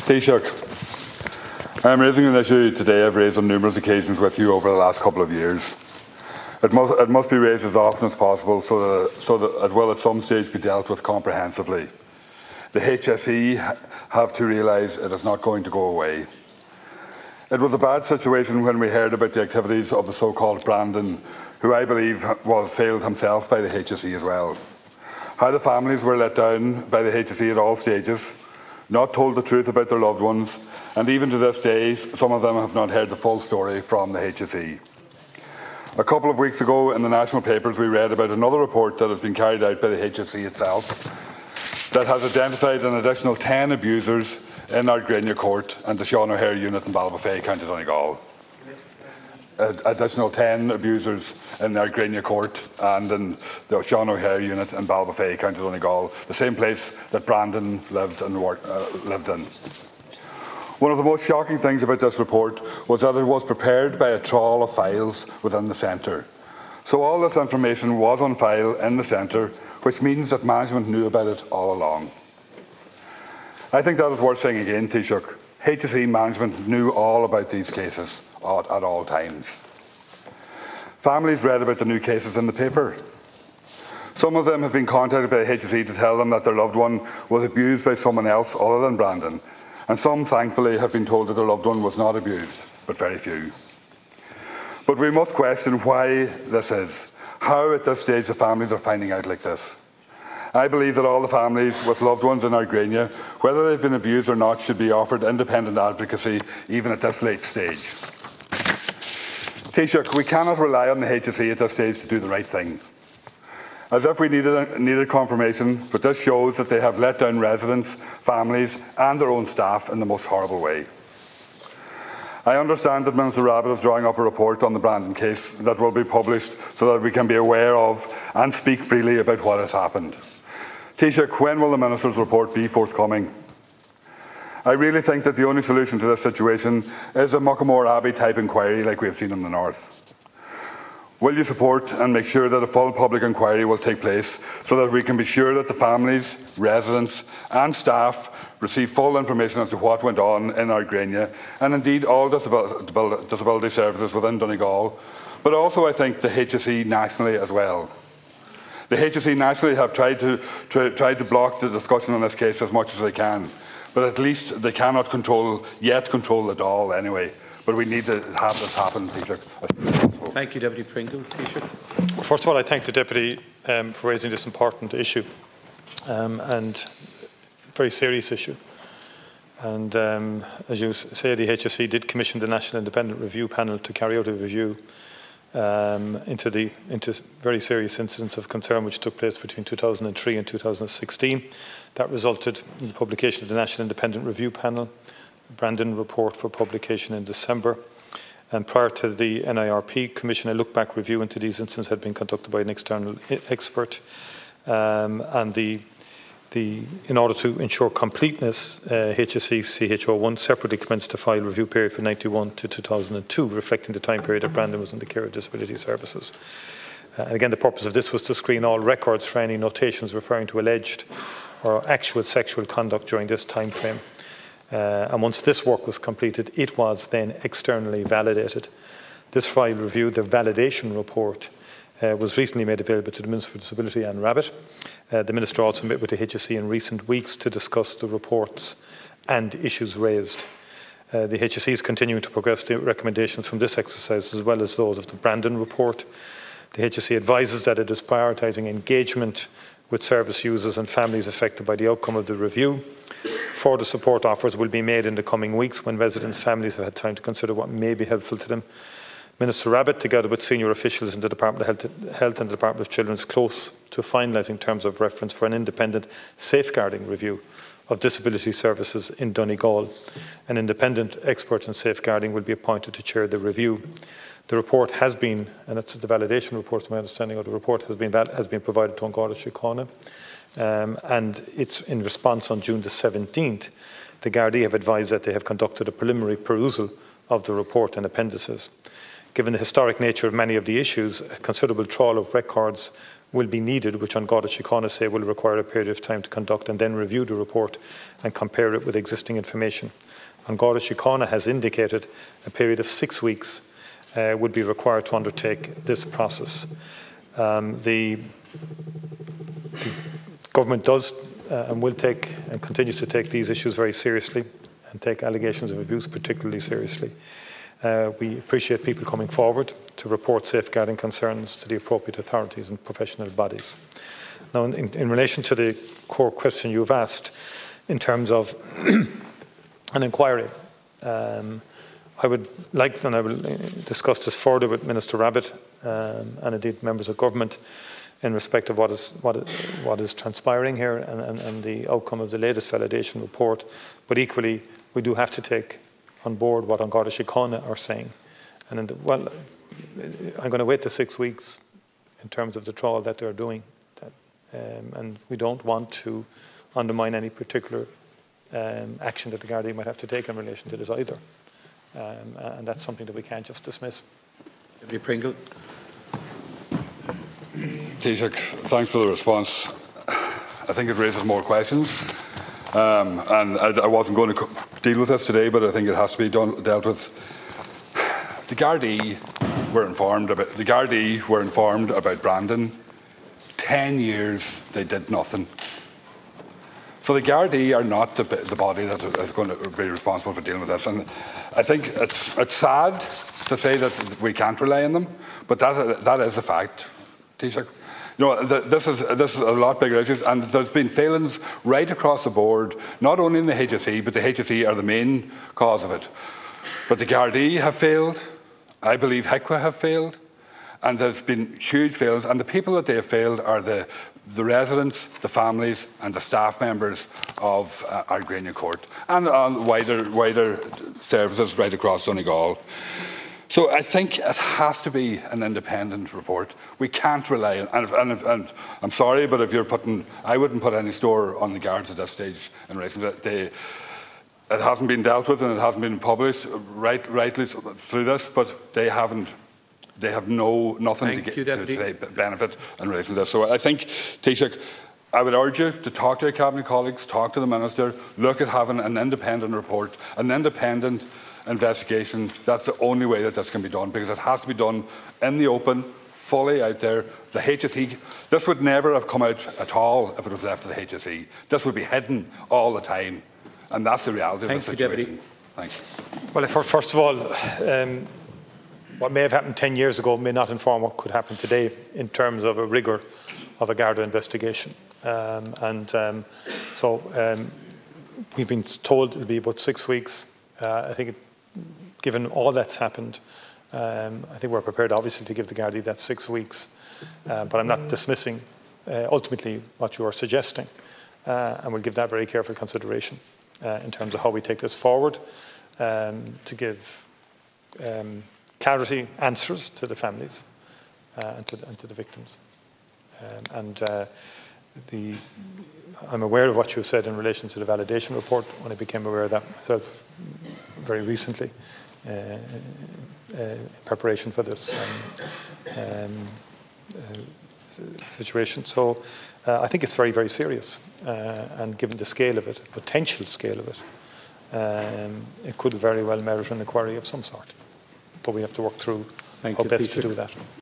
Taoiseach, I am raising an issue today I've raised on numerous occasions with you over the last couple of years. It must be raised as often as possible so that it will at some stage be dealt with comprehensively. The HSE have to realise it is not going to go away. It was a bad situation when we heard about the activities of the so-called Brandon, who I believe was failed himself by the HSE as well. How the families were let down by the HSE at all stages, not told the truth about their loved ones, and even to this day, some of them have not heard the full story from the HSE. A couple of weeks ago in the national papers we read about another report that has been carried out by the HSE itself that has identified an additional 10 abusers in Ardgrania Court and the Sean O'Hare unit in Ballybofey, County Donegal. Additional 10 abusers in the Ardgrania Court and in the Sean O'Hare unit in Ballybofey, County Donegal, the same place that Brandon lived in. One of the most shocking things about this report was that it was prepared by a trawl of files within the centre. So all this information was on file in the centre, which means that management knew about it all along. I think that is worth saying again, Taoiseach. HSE management knew all about these cases at all times. Families read about the new cases in the paper. Some of them have been contacted by the HSE to tell them that their loved one was abused by someone else other than Brandon. And some, thankfully, have been told that their loved one was not abused, but very few. But we must question why this is. How, at this stage, the families are finding out like this. I believe that all the families with loved ones in Ardgrania, whether they've been abused or not, should be offered independent advocacy, even at this late stage. Taoiseach, we cannot rely on the HSE at this stage to do the right thing. As if we needed confirmation, but this shows that they have let down residents, families and their own staff in the most horrible way. I understand that Minister Rabbitte is drawing up a report on the Brandon case that will be published so that we can be aware of and speak freely about what has happened. Taoiseach, when will the Minister's report be forthcoming? I really think that the only solution to this situation is a Muckamore Abbey type inquiry like we have seen in the north. Will you support and make sure that a full public inquiry will take place so that we can be sure that the families, residents and staff receive full information as to what went on in Ardgrania and indeed all disability services within Donegal, but also I think the HSE nationally as well. The HSE nationally have tried to block the discussion on this case as much as they can, but at least they cannot control it all anyway. But we need to have this happen, Taoiseach. Thank you, Deputy Pringle. Well, first of all, I thank the Deputy for raising this important issue and very serious issue. And as you say, the HSE did commission the National Independent Review Panel to carry out a review into very serious incidents of concern which took place between 2003 and 2016. That resulted in the publication of the National Independent Review Panel Brandon report for publication in December. And prior to the NIRP commission, a look-back review into these incidents had been conducted by an external expert. In order to ensure completeness, HSE CHO1 separately commenced a file review period from 1991 to 2002, reflecting the time period that Brandon was in the care of disability services. And again, the purpose of this was to screen all records for any notations referring to alleged or actual sexual conduct during this time frame. And once this work was completed, it was then externally validated. This file review, the validation report, was recently made available to the Minister for Disability, Anne Rabbitte. The Minister also met with the HSE in recent weeks to discuss the reports and issues raised. The HSE is continuing to progress the recommendations from this exercise as well as those of the Brandon report. The HSE advises that it is prioritising engagement with service users and families affected by the outcome of the review. Further support offers will be made in the coming weeks when residents' families have had time to consider what may be helpful to them. Minister Rabbitte, together with senior officials in the Department of Health and the Department of Children, is close to finalising terms of reference for an independent safeguarding review of disability services in Donegal. An independent expert in safeguarding will be appointed to chair the review. The report has been, and it's the validation report, to my understanding of the report, has been provided to An Garda Síochána. And it's in response on June the 17th. The Gardaí have advised that they have conducted a preliminary perusal of the report and appendices. Given the historic nature of many of the issues, a considerable trawl of records will be needed, which An Garda Síochána say will require a period of time to conduct and then review the report and compare it with existing information. An Garda Síochána has indicated a period of 6 weeks would be required to undertake this process. The government does and will take and continues to take these issues very seriously and take allegations of abuse particularly seriously. We appreciate people coming forward to report safeguarding concerns to the appropriate authorities and professional bodies. Now, in relation to the core question you've asked, in terms of an inquiry, I would like, and I will discuss this further with Minister Rabbitte and indeed members of government in respect of what is transpiring here and the outcome of the latest validation report. But equally, we do have to take on board what An Garda Síochána are saying. And well, I'm going to wait the 6 weeks in terms of the trial that they're doing. And we don't want to undermine any particular action that the Gardaí might have to take in relation to this either. And that's something that we can't just dismiss. Deputy Pringle. Taoiseach, thanks for the response. I think it raises more questions. And I wasn't going to deal with this today, but I think it has to be dealt with. The Gardaí were informed about Brandon. 10 years they did nothing. So the Gardaí are not the body that is going to be responsible for dealing with this. And I think it's sad to say that we can't rely on them, but that is a fact, Taoiseach. You know, this is a lot bigger issues, and there's been failings right across the board, not only in the HSE, but the HSE are the main cause of it. But the Gardaí have failed. I believe HECWA have failed. And there's been huge failings, and the people that they have failed are the residents, the families, and the staff members of Ardgrania Court, and wider services right across Donegal. So I think it has to be an independent report. We can't rely on, and I'm sorry, but if you're I wouldn't put any store on the Guards at this stage in relation to it. It hasn't been dealt with and it hasn't been published rightly through this, but they haven't. They have nothing to benefit in relation to this. So I think, Taoiseach, I would urge you to talk to your Cabinet colleagues, talk to the Minister, look at having an independent report, an independent investigation. That's the only way that this can be done, because it has to be done in the open, fully out there. The HSE, this would never have come out at all if it was left to the HSE. This would be hidden all the time, and that's the reality of the situation. Thanks. Well, first of all, what may have happened 10 years ago may not inform what could happen today in terms of a rigour of a Garda investigation. So we've been told it will be about 6 weeks. I think, given all that's happened, I think we're prepared, obviously, to give the Gardaí that 6 weeks. But I'm not dismissing, ultimately, what you are suggesting. And we'll give that very careful consideration in terms of how we take this forward to give clarity, answers to the families and to the victims. I'm aware of what you said in relation to the validation report when I became aware of that myself very recently in preparation for this situation. So I think it's very, very serious, and given the scale of it, potential scale of it, it could very well merit an inquiry of some sort. But we have to work through how best to do that.